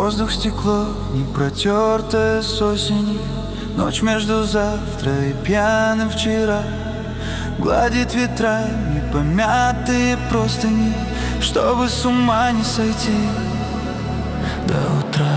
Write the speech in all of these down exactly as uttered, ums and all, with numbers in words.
Воздух стекло, не протертое с осени. Ночь между завтра и пьяным вчера. Гладит ветрами помятые простыни, чтобы с ума не сойти до утра.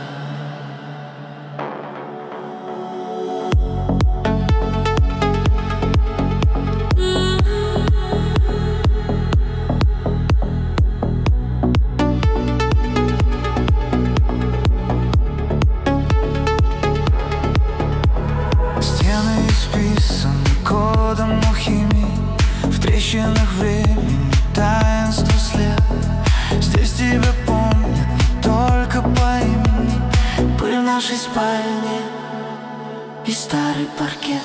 В трещинах времени таинство след. Здесь тебя помнят не только по имени. Пыль в нашей спальне и старый паркет.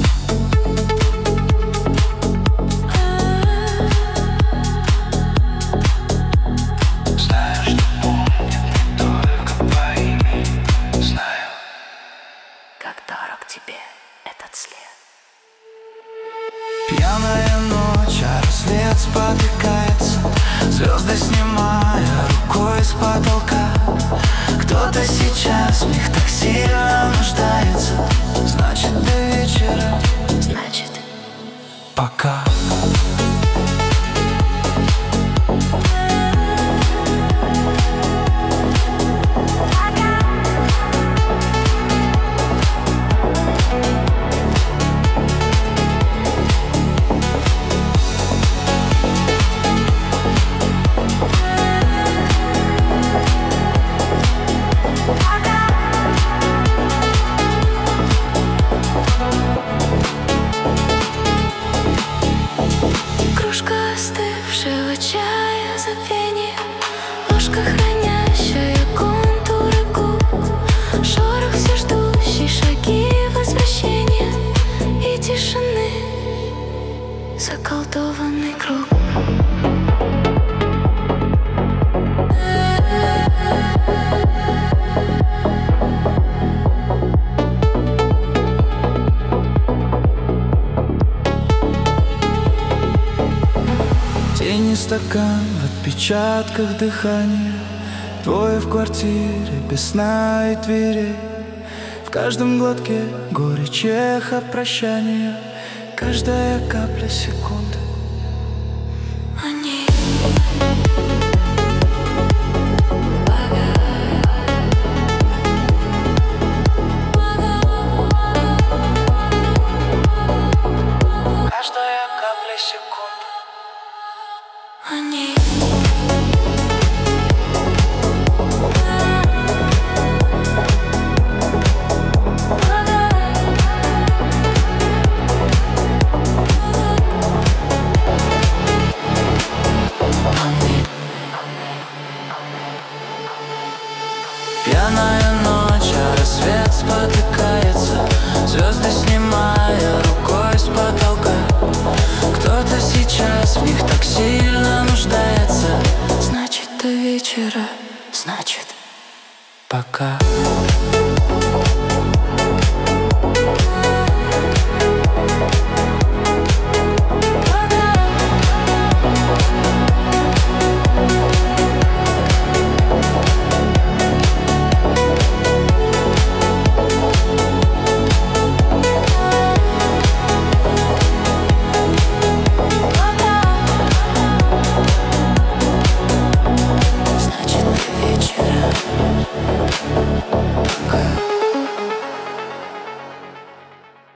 Знаю, что помнят не только по имени. Знаю, как дорог тебе этот след. Пьяная ночь, а рассвет спотыкается, звезды снимая рукой с потолка. Кто-то сейчас в них так сильно нуждается. Значит, до вечера, значит, пока. Чая забвение, ложка, хранящая контуры губ, шорох все ждущий, шаги возвращения и тишины, заколдованный круг. Тени, стакан в отпечатках дыхания. Двое в квартире без сна и дверей. В каждом глотке горечь, эхо прощания. Каждая капля секунды они. Каждая капля секунды они. Пьяная ночь, а рассвет спотыкается, звезды снимая рукой с потолка. Кто-то сейчас в них так сильно нуждается. Значит, до вечера, значит, пока.